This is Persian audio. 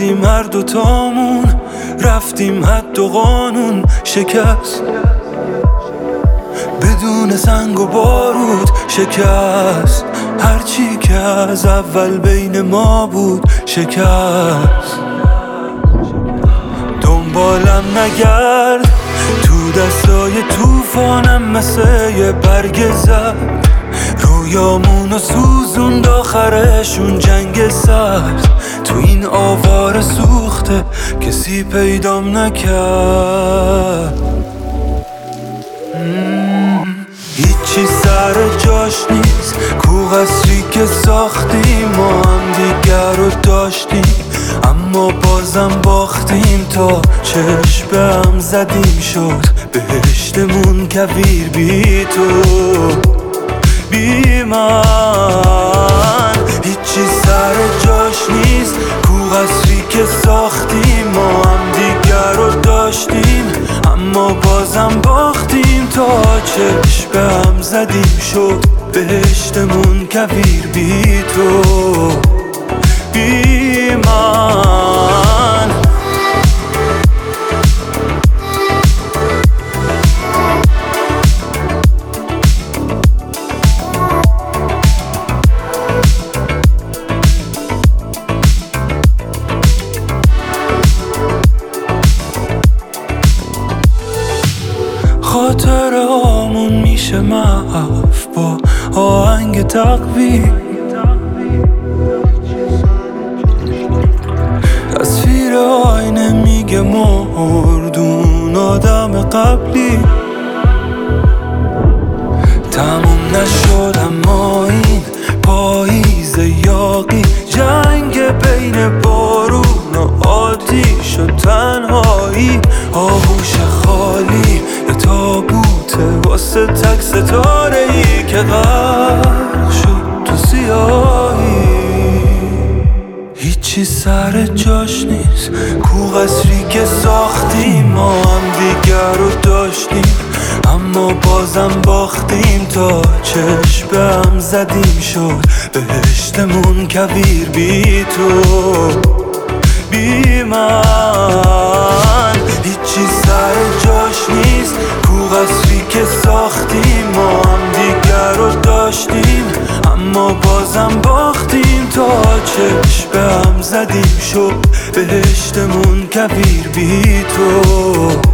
کردیم هر دوتامون، رفتیم حد و قانون شکست، بدون سنگ و بارود شکست، هرچی که از اول بین ما بود شکست. دنبالم نگرد، تو دستای توفانم مثل یه برگ زد، رویامونو سوزوند آخرشون جنگ سرد. تو این آوار سوخته کسی پیدام نکرد، هیچی سر جاش نیست، کو قصری که ساختیم ما هم دیگر رو داشتیم، اما بازم باختیم تا چشم به هم زدیم. شد بهشتمون کویر بی تو بی من، هیچی سر جاش نیست، کو قصری که ساختیم ما هم دیگر رو داشتیم، اما بازم باختیم تا چشم به هم زدیم. شد بهشتمون کویر بی تو بی من. خاطره هامون میشه محو با آهنگ تقویم، تصویر آینه میگه مردون آدم قبلی. تموم نشد اما این پاییز یاقی، جنگ بین بارون و آتیش و تنهایی، آغوش خالی یه تابوته واسه تک ستاره‌ای که غرق شد تو سیاهی. هیچی سر جاش نیست، کو قصری که ساختیم ما هم دیگر رو داشتیم، اما بازم باختیم تا چشم به هم زدیم. شد بهشتمون کویر بی تو بی من، هیچی سر جاش نیست، کو قصری که ساختیم ما هم دیگر رو داشتیم، اما بازم باختیم تا چشم به هم زدیم. شد بهشتمون کویر بی تو